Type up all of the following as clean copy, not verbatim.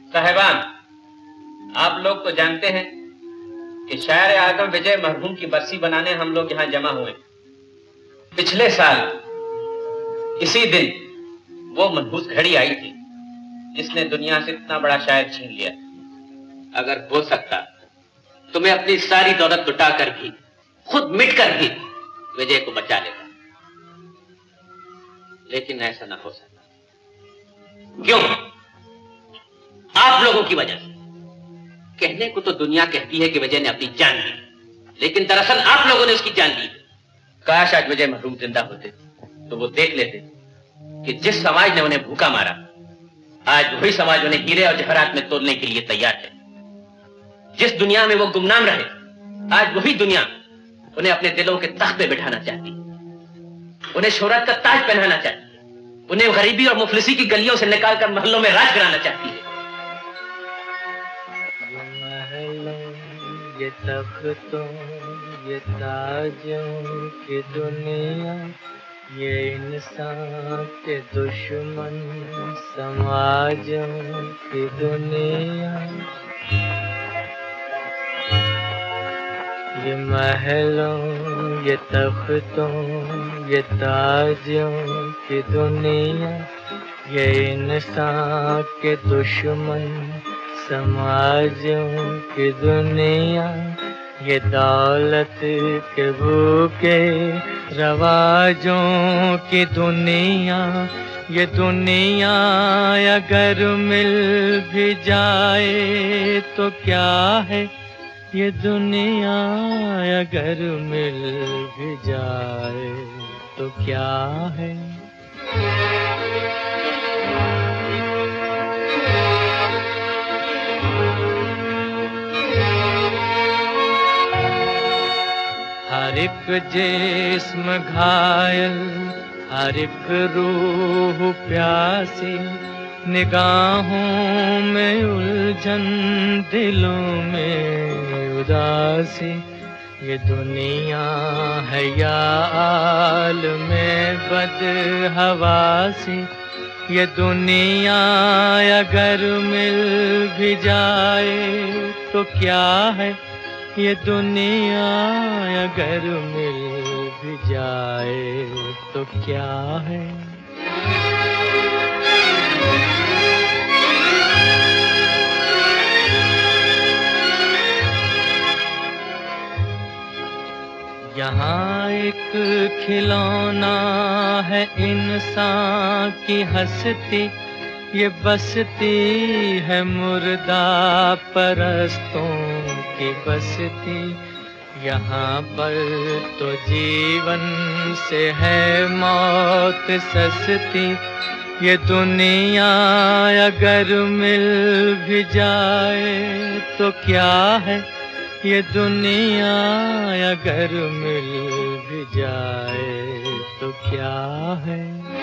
साहिबान, आप लोग तो जानते हैं कि शायर आजम विजय मरहूम की बरसी बनाने हम लोग यहाँ जमा हुए। पिछले साल इसी दिन वो मनहूस घड़ी आई थी जिसने दुनिया से इतना बड़ा शायर छीन लिया। अगर हो सकता तो मैं अपनी सारी दौलत लुटा कर भी, खुद मिट कर भी विजय को बचा लेता, लेकिन ऐसा ना हो सका। क्यों? आप लोगों की वजह से। कहने को तो दुनिया कहती है कि विजय ने अपनी जान ली, लेकिन दरअसल आप लोगों ने उसकी जान ली। काश आज विजय मरहूम जिंदा होते तो वो देख लेते कि जिस समाज ने उन्हें भूखा मारा, आज वही समाज उन्हें हीरे और जवाहरात में तोड़ने के लिए तैयार है। जिस दुनिया में वो गुमनाम रहे, आज वही दुनिया उन्हें अपने दिलों के तख्त पे बिठाना चाहती, उन्हें शोहरत का ताज पहनाना चाहती है, उन्हें गरीबी और मुफलिसी की गलियों से निकालकर महलों में राज कराना चाहती है। ये तख्तों, ये ताजों की दुनिया, ये इंसान के दुश्मन समाजों की दुनिया। ये महलों, ये तख्तों, ये ताजों की दुनिया, ये इंसान के दुश्मन समाजों की दुनिया। ये दौलत के भूखे रवाजों की दुनिया। ये दुनिया अगर मिल भी जाए तो क्या है, ये दुनिया अगर मिल भी जाए तो क्या है। हर एक जिस्म घायल, हर एक रूह प्यासी, निगाहों में उलझन, दिलों में उदासी। ये दुनिया है या आलमे बदहवासी। ये दुनिया अगर मिल भी जाए तो क्या है, ये दुनिया अगर मिल भी जाए तो क्या है। यहाँ एक खिलौना है इंसान की हस्ती, ये बसती है मुर्दा परस्तों की बसती। यहाँ पर तो जीवन से है मौत सस्ती। ये दुनिया अगर मिल भी जाए तो क्या है, ये दुनिया अगर मिल भी जाए तो क्या है।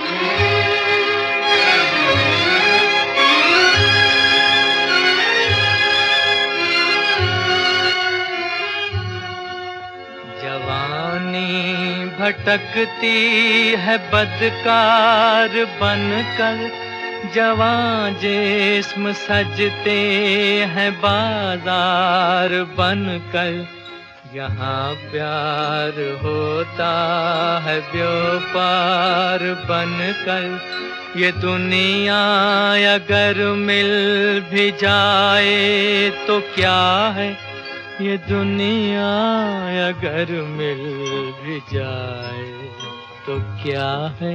जवानी भटकती है बदकार बनकर, जवां जिस्म सजते हैं बाजार बनकर। यहाँ प्यार होता है व्यापार बनकर। ये दुनिया अगर मिल भी जाए तो क्या है, ये दुनिया अगर मिल भी जाए तो क्या है।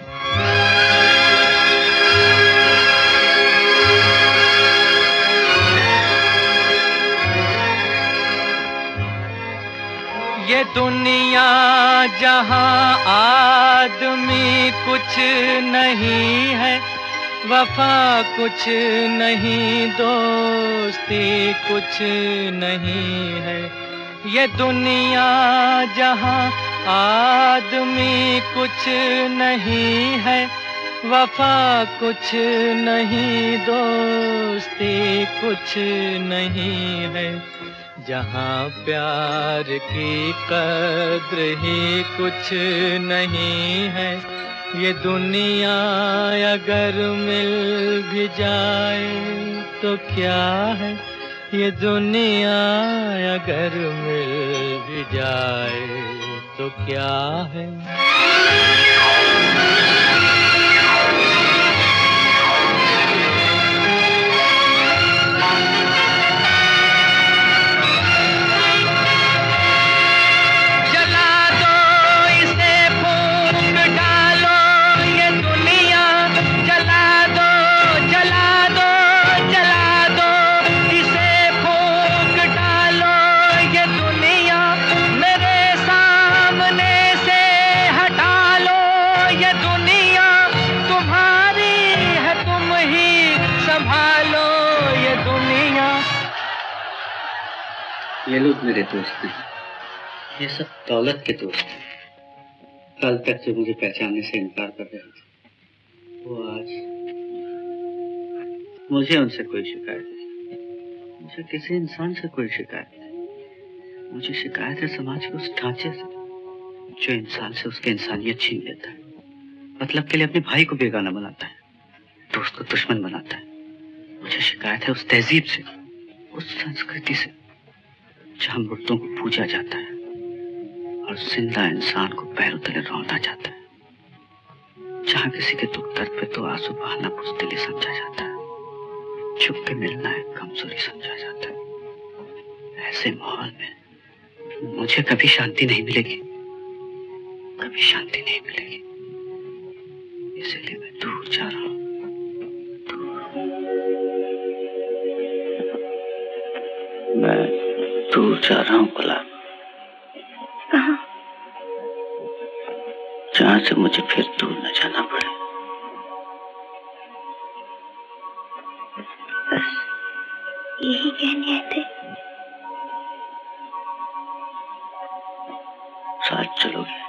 ये दुनिया जहाँ आदमी कुछ नहीं है, वफा कुछ नहीं, दोस्ती कुछ नहीं है। ये दुनिया जहाँ आदमी कुछ नहीं है, वफा कुछ नहीं, दोस्ती कुछ नहीं है। जहाँ प्यार की कद्र ही कुछ नहीं है, ये दुनिया अगर मिल भी जाए तो क्या है, ये दुनिया अगर मिल भी जाए तो क्या है। ये लोग मेरे दोस्त नहीं, ये सब दौलत के दोस्त हैं। कल तक जो मुझे पहचानने से इनकार कर रहे थे, वो आज। मुझे उनसे कोई शिकायत नहीं, मुझे किसी इंसान से कोई शिकायत नहीं। मुझे शिकायत है समाज के उस ढांचे से जो इंसान से उसकी इंसानियत छीन लेता है, मतलब के लिए अपने भाई को बेगाना बनाता है, दोस्त को दुश्मन बनाता है। मुझे शिकायत है उस तहजीब से, उस संस्कृति से जहां मुर्दों को पूजा जाता है और जिंदा इंसान को पैरों तले रौंदा जाता है, जहां किसी के दुख दर्द पे तो आंसू बहाना बुज़दिली समझा जाता है, छुप के मिलना एक कमजोरी समझा जाता है। ऐसे माहौल में मुझे कभी शांति नहीं मिलेगी, कभी शांति नहीं मिलेगी। इसलिए मैं दूर जा रहा हूं, मैं दूर जा रहा हूँ गुलाब। कहाँ? जहाँ से मुझे फिर दूर न जाना पड़े। बस यही कहने आए थे। साथ चलोगे?